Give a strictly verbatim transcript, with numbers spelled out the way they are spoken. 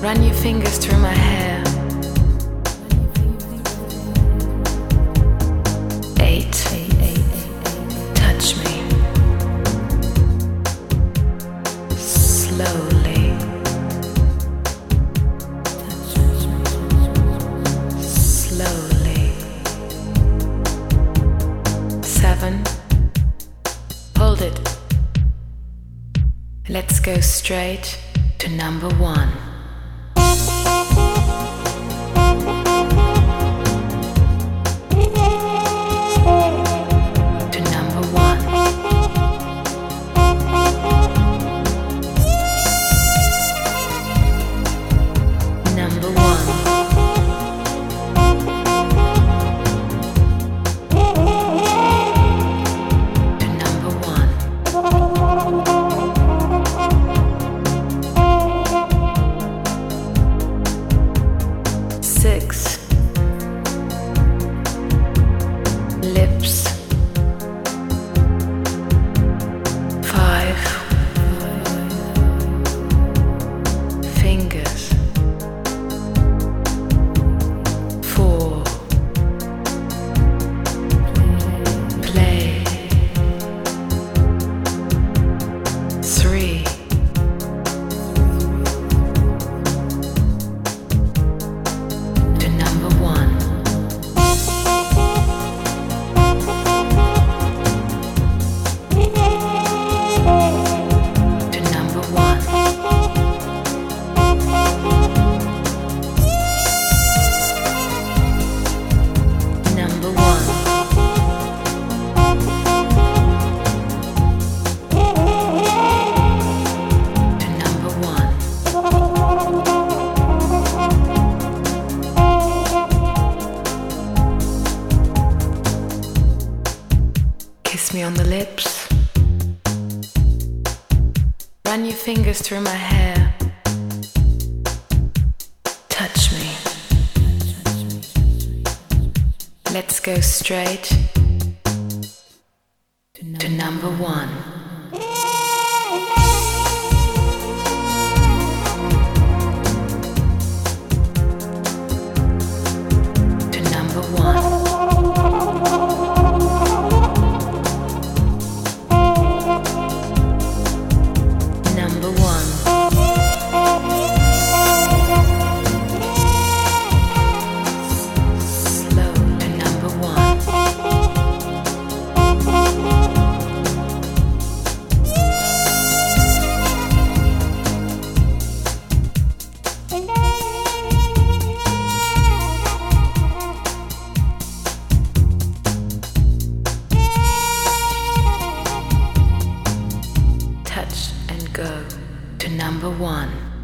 Run your fingers through my hair. Eight. Touch me. Slowly. Slowly. Seven. Hold it. Let's go straight to number one. Kiss me on the lips. Run your fingers through my hair. Touch me. Let's go straight to number one. Go to number one.